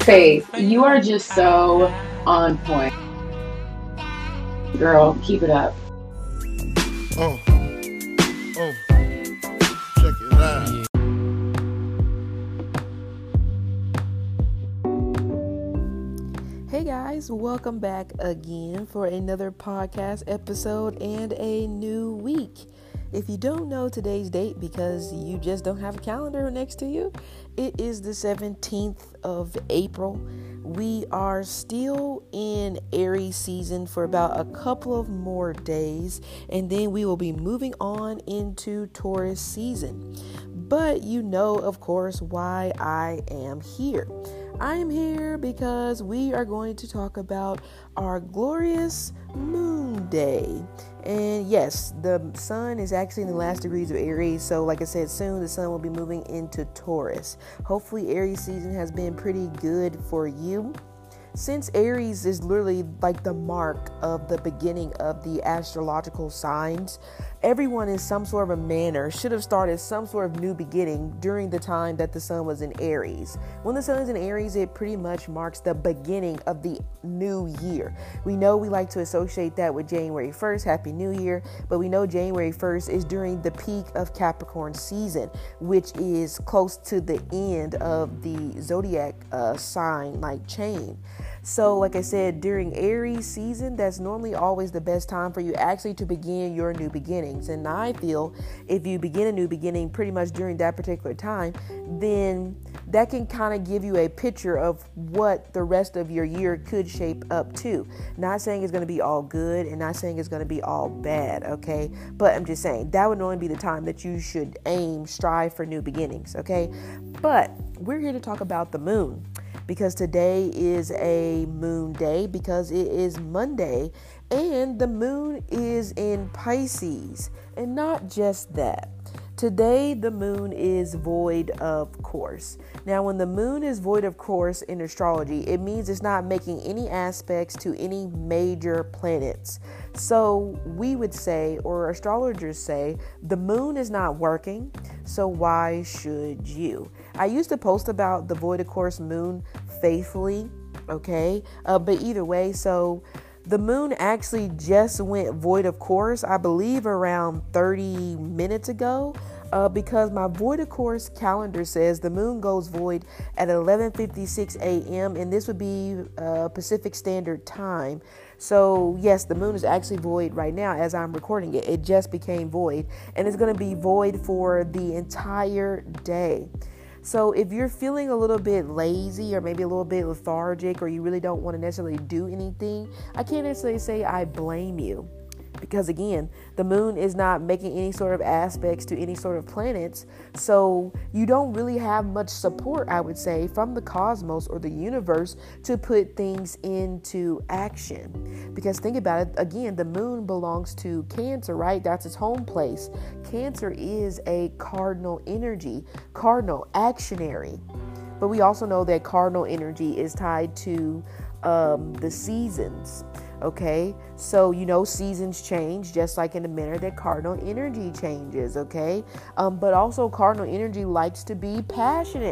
Faith, you are just so on point. Girl, keep it up. Oh, oh, check it out. Hey guys, welcome back again for another podcast episode and a new week. If you don't know today's date because you just don't have a calendar next to you, it is the 17th of April. We are still in Aries season for about a couple of more days, and then we will be moving on into Taurus season. But you know, of course, why I am here. I am here because we are going to talk about our glorious moon day. And yes, the sun is actually in the last degrees of Aries. So like I said, soon the sun will be moving into Taurus. Hopefully Aries season has been pretty good for you. Since Aries is literally like the mark of the beginning of the astrological signs, everyone in some sort of a manner should have started some sort of new beginning during the time that the sun was in Aries. When the sun is in Aries, it pretty much marks the beginning of the new year. We know we like to associate that with January 1st, Happy New Year, but we know January 1st is during the peak of Capricorn season, which is close to the end of the zodiac sign like chain. So like I said, during Aries season, that's normally always the best time for you actually to begin your new beginnings. And I feel if you begin a new beginning pretty much during that particular time, then that can kind of give you a picture of what the rest of your year could shape up to. Not saying it's going to be all good and not saying it's going to be all bad, okay? But I'm just saying that would normally be the time that you should strive for new beginnings, okay? But we're here to talk about the moon, because today is a moon day, because it is Monday and the moon is in Pisces. And not just that. Today, the moon is void of course. Now, when the moon is void of course in astrology, it means it's not making any aspects to any major planets. So we would say, or astrologers say, the moon is not working, so why should you? I used to post about the void of course moon faithfully, okay? But either way, so the moon actually just went void of course, I believe around 30 minutes ago, because my void of course calendar says the moon goes void at 11:56 a.m. and this would be Pacific Standard Time. So yes, the moon is actually void right now as I'm recording it. It just became void, and it's going to be void for the entire day. So if you're feeling a little bit lazy or maybe a little bit lethargic, or you really don't want to necessarily do anything, I can't necessarily say I blame you. Because again, the moon is not making any sort of aspects to any sort of planets. So you don't really have much support, I would say, from the cosmos or the universe to put things into action. Because think about it, again, the moon belongs to Cancer, right? That's its home place. Cancer is a cardinal energy, cardinal, actionary. But we also know that cardinal energy is tied to the seasons. Okay, so seasons change just like in the manner that cardinal energy changes. Okay, but also cardinal energy likes to be passionate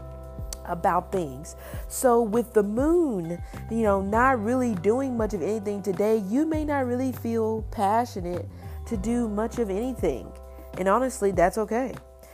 about things. So with the moon, not really doing much of anything today, you may not really feel passionate to do much of anything. And honestly, that's okay.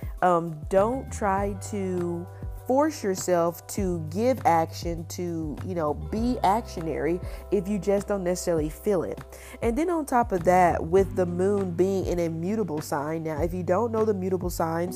Don't try to force yourself to give action, to be actionary if you just don't necessarily feel it. And then on top of that, with the moon being in a mutable sign, now if you don't know the mutable signs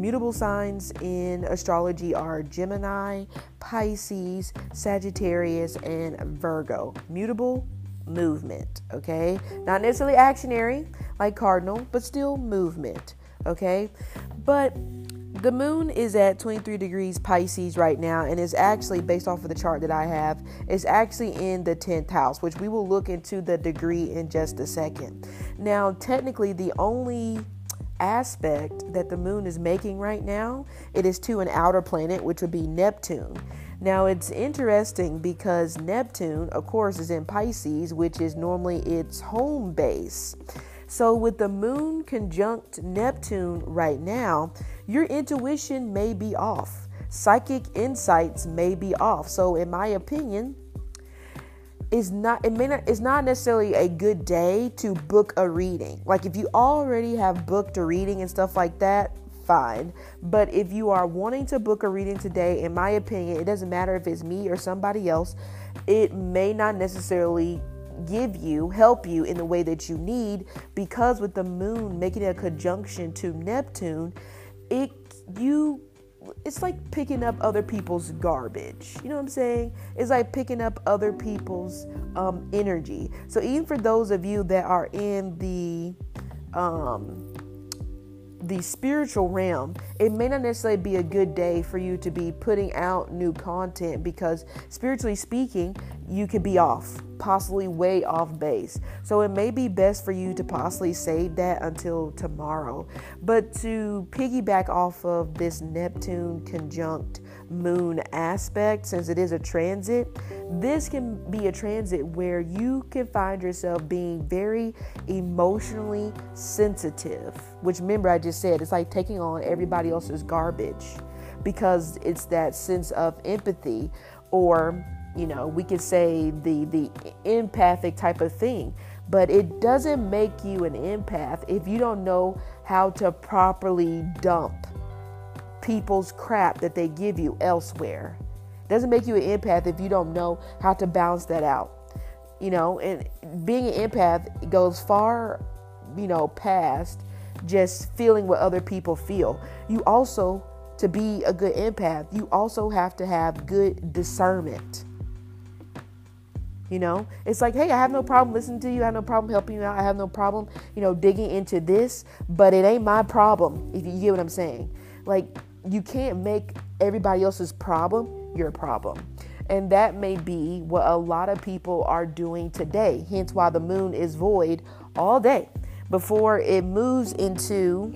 in astrology are Gemini, Pisces, Sagittarius, and Virgo. Mutable, movement, okay? Not necessarily actionary like cardinal, but still movement, okay? But the moon is at 23 degrees Pisces right now, and is actually, based off of the chart that I have, is actually in the 10th house, which we will look into the degree in just a second. Now, technically, the only aspect that the moon is making right now, it is to an outer planet, which would be Neptune. Now, it's interesting because Neptune, of course, is in Pisces, which is normally its home base. So with the moon conjunct Neptune right now, your intuition may be off. psychic insights may be off. So in my opinion, it's not necessarily a good day to book a reading. Like if you already have booked a reading and stuff like that, fine. But if you are wanting to book a reading today, in my opinion, it doesn't matter if it's me or somebody else, it may not necessarily help you in the way that you need, because with the moon making a conjunction to Neptune, it's like picking up other people's garbage. You know what I'm saying? It's like picking up other people's energy. So even for those of you that are in the spiritual realm, it may not necessarily be a good day for you to be putting out new content, because spiritually speaking, you could be off, possibly way off base. So it may be best for you to possibly save that until tomorrow. But to piggyback off of this Neptune conjunct moon aspect, since it is a transit, this can be a transit where you can find yourself being very emotionally sensitive, which, remember, I just said it's like taking on everybody else's garbage, because it's that sense of empathy, or we could say the empathic type of thing. But it doesn't make you an empath if you don't know how to properly dump people's crap that they give you elsewhere. It doesn't make you an empath if you don't know how to balance that out. And being an empath goes far, past just feeling what other people feel. You also, to be a good empath, you also have to have good discernment. It's like, hey, I have no problem listening to you. I have no problem helping you out. I have no problem, digging into this, but it ain't my problem, if you get what I'm saying. Like, you can't make everybody else's problem your problem. And that may be what a lot of people are doing today. Hence why the moon is void all day before it moves into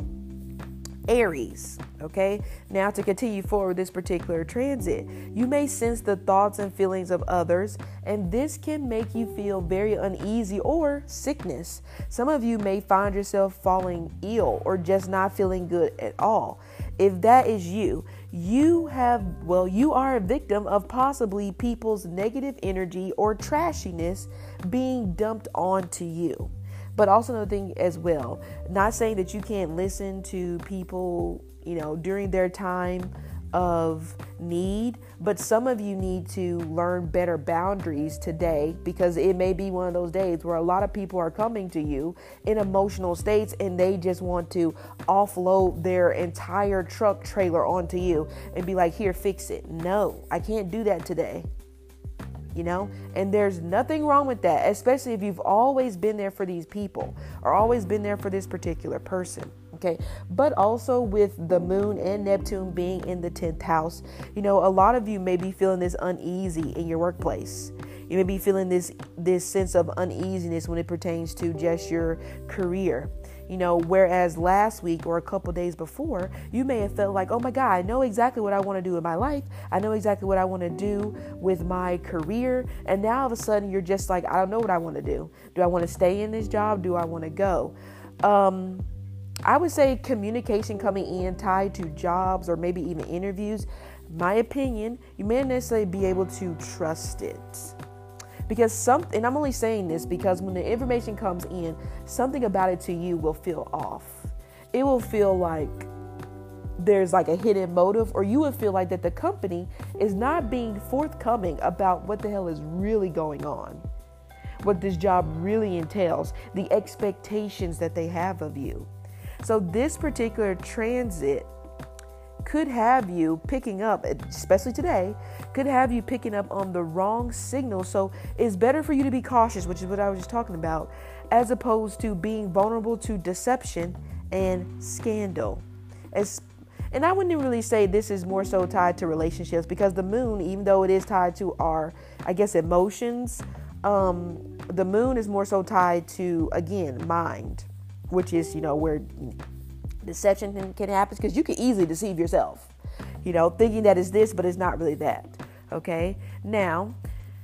Aries. Okay, now to continue forward this particular transit, you may sense the thoughts and feelings of others, and this can make you feel very uneasy or sickness. Some of you may find yourself falling ill or just not feeling good at all. If that is you, you are a victim of possibly people's negative energy or trashiness being dumped onto you. But also another thing as well, not saying that you can't listen to people, during their time of need, but some of you need to learn better boundaries today, because it may be one of those days where a lot of people are coming to you in emotional states and they just want to offload their entire truck trailer onto you and be like, here, fix it. No, I can't do that today. And there's nothing wrong with that, especially if you've always been there for these people or always been there for this particular person. Okay. But also with the moon and Neptune being in the 10th house, a lot of you may be feeling this uneasy in your workplace. You may be feeling this sense of uneasiness when it pertains to just your career. Whereas last week or a couple days before, you may have felt like, oh my God, I know exactly what I want to do in my life. I know exactly what I want to do with my career. And now all of a sudden you're just like, I don't know what I want to do. Do I want to stay in this job? Do I want to go? I would say communication coming in tied to jobs or maybe even interviews. My opinion, you may not necessarily be able to trust it. Because and I'm only saying this because when the information comes in, something about it to you will feel off. It will feel like there's like a hidden motive, or you would feel like that the company is not being forthcoming about what the hell is really going on, what this job really entails, the expectations that they have of you. So this particular transit could have you picking up, especially today, could have you picking up on the wrong signal. So it's better for you to be cautious, which is what I was just talking about, as opposed to being vulnerable to deception and scandal. And I wouldn't really say this is more so tied to relationships, because the moon, even though it is tied to our, emotions, the moon is more so tied to, again, mind, which is, where deception can happen, because you can easily deceive yourself, thinking that it's this, but it's not really that. Okay. Now,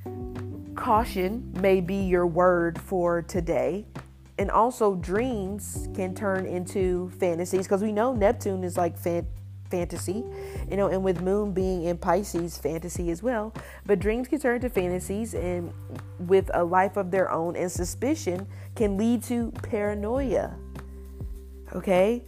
caution may be your word for today. And also dreams can turn into fantasies, because we know Neptune is like fantasy, and with moon being in Pisces, fantasy as well. But dreams can turn to fantasies, and with a life of their own, and suspicion can lead to paranoia. Okay.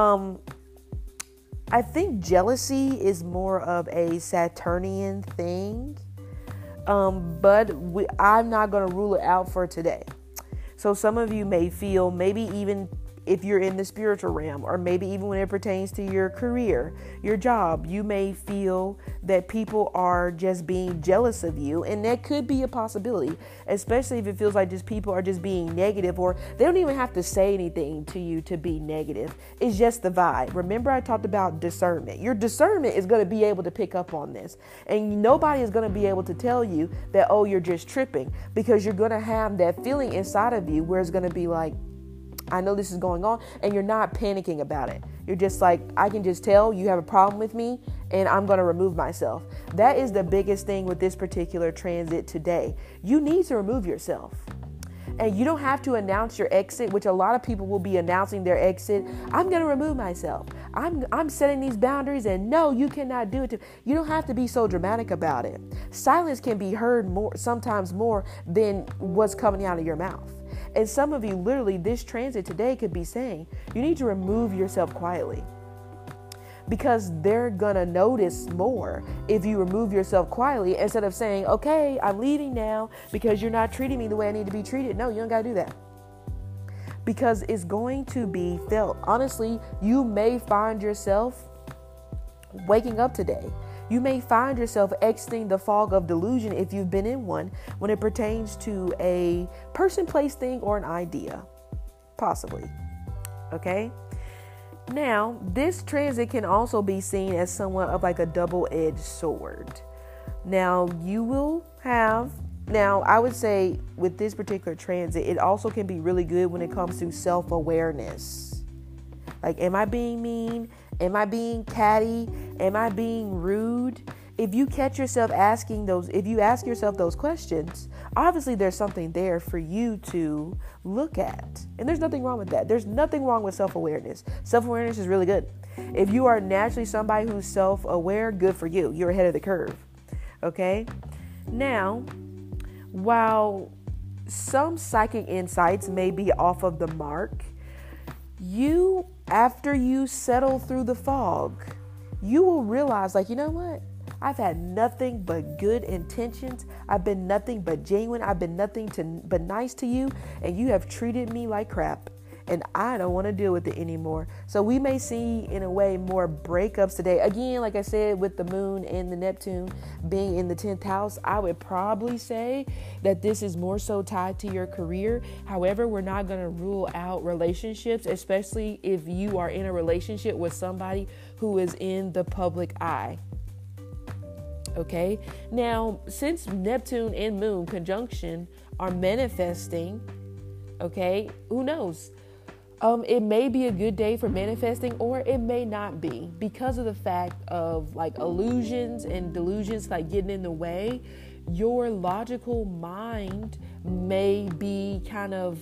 I think jealousy is more of a Saturnian thing. But I'm not going to rule it out for today. So some of you may feel, maybe even if you're in the spiritual realm, or maybe even when it pertains to your career, your job, you may feel that people are just being jealous of you. And that could be a possibility, especially if it feels like just people are just being negative, or they don't even have to say anything to you to be negative. It's just the vibe. Remember, I talked about discernment. Your discernment is going to be able to pick up on this. And nobody is going to be able to tell you that, oh, you're just tripping, because you're going to have that feeling inside of you where it's going to be like, I know this is going on, and you're not panicking about it. You're just like, I can just tell you have a problem with me, and I'm going to remove myself. That is the biggest thing with this particular transit today. You need to remove yourself. And you don't have to announce your exit, which a lot of people will be announcing their exit. I'm going to remove myself. I'm setting these boundaries, and no, you cannot do it. You don't have to be so dramatic about it. Silence can be heard sometimes more than what's coming out of your mouth. And some of you, literally, this transit today could be saying, you need to remove yourself quietly. Because they're going to notice more if you remove yourself quietly, instead of saying, okay, I'm leaving now because you're not treating me the way I need to be treated. No, you don't got to do that. Because it's going to be felt. Honestly, you may find yourself waking up today. You may find yourself exiting the fog of delusion, if you've been in one, when it pertains to a person, place, thing, or an idea. Possibly. Okay? Now, this transit can also be seen as somewhat of like a double-edged sword. Now, I would say with this particular transit, it also can be really good when it comes to self-awareness. Like, am I being mean? Am I being catty? Am I being rude? If you catch yourself if you ask yourself those questions, obviously there's something there for you to look at. And there's nothing wrong with that. There's nothing wrong with self-awareness. Self-awareness is really good. If you are naturally somebody who's self-aware, good for you. You're ahead of the curve. Okay? Now, while some psychic insights may be off of the mark, after you settle through the fog, you will realize, like, you know what? I've had nothing but good intentions. I've been nothing but genuine. I've been nothing but nice to you, and you have treated me like crap. And I don't want to deal with it anymore. So we may see, in a way, more breakups today. Again, like I said, with the moon and the Neptune being in the 10th house, I would probably say that this is more so tied to your career. However, we're not going to rule out relationships, especially if you are in a relationship with somebody who is in the public eye. Okay. Now, since Neptune and Moon conjunction are manifesting, okay, who knows? It may be a good day for manifesting, or it may not be, because of the fact of like illusions and delusions like getting in the way. Your logical mind may be kind of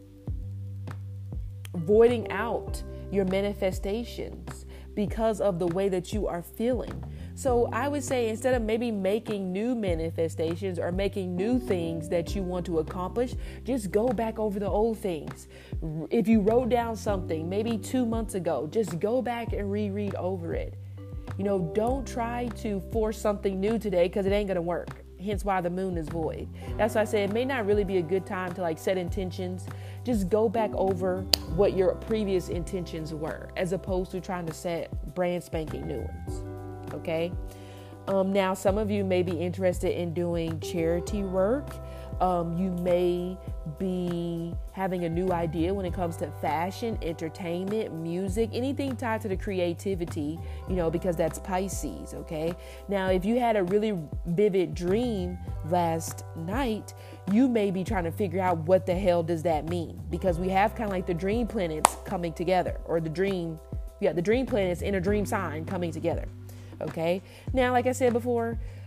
voiding out your manifestations because of the way that you are feeling. So I would say, instead of maybe making new manifestations or making new things that you want to accomplish, just go back over the old things. If you wrote down something maybe 2 months ago, just go back and reread over it. Don't try to force something new today, because it ain't going to work. Hence why the moon is void. That's why I say it may not really be a good time to like set intentions. Just go back over what your previous intentions were, as opposed to trying to set brand spanking new ones. Okay. Now, some of you may be interested in doing charity work. You may be having a new idea when it comes to fashion, entertainment, music, anything tied to the creativity, because that's Pisces. Okay. Now, if you had a really vivid dream last night, you may be trying to figure out what the hell does that mean, because we have kind of like the dream planets coming together, or the dream planets in a dream sign coming together. Okay. Now, like I said before,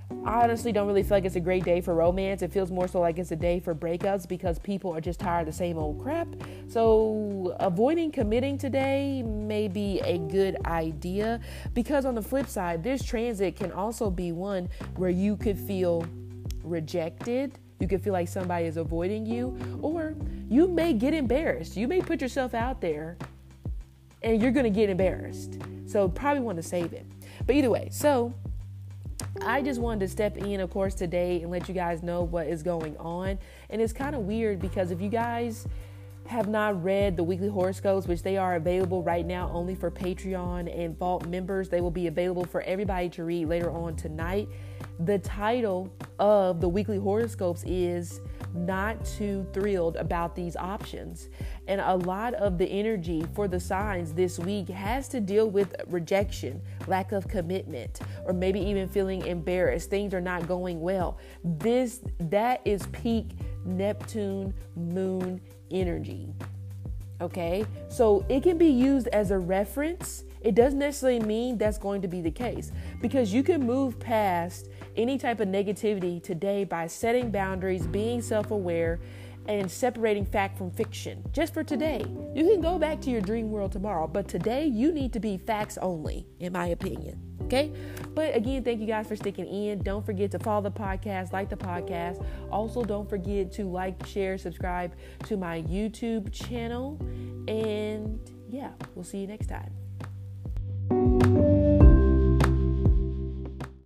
I honestly don't really feel like it's a great day for romance. It feels more so like it's a day for breakups because people are just tired of the same old crap. So avoiding committing today may be a good idea, because on the flip side, this transit can also be one where you could feel rejected. You could feel like somebody is avoiding you, or you may get embarrassed. You may put yourself out there and you're going to get embarrassed. So probably want to save it. But either way, so I just wanted to step in, of course, today and let you guys know what is going on. And it's kind of weird because if you guys have not read the weekly horoscopes, which they are available right now only for Patreon and Vault members, they will be available for everybody to read later on tonight. The title of the weekly horoscopes is Not Too Thrilled About These Options. And a lot of the energy for the signs this week has to deal with rejection, lack of commitment, or maybe even feeling embarrassed. Things are not going well. That is peak Neptune moon energy. Okay, so it can be used as a reference. It doesn't necessarily mean that's going to be the case, because you can move past any type of negativity today by setting boundaries, being self-aware, and separating fact from fiction. Just for today. You can go back to your dream world tomorrow, but today you need to be facts only, in my opinion. Okay? But again, thank you guys for sticking in. Don't forget to follow the podcast, like the podcast. Also, don't forget to like, share, subscribe to my YouTube channel. And yeah, we'll see you next time.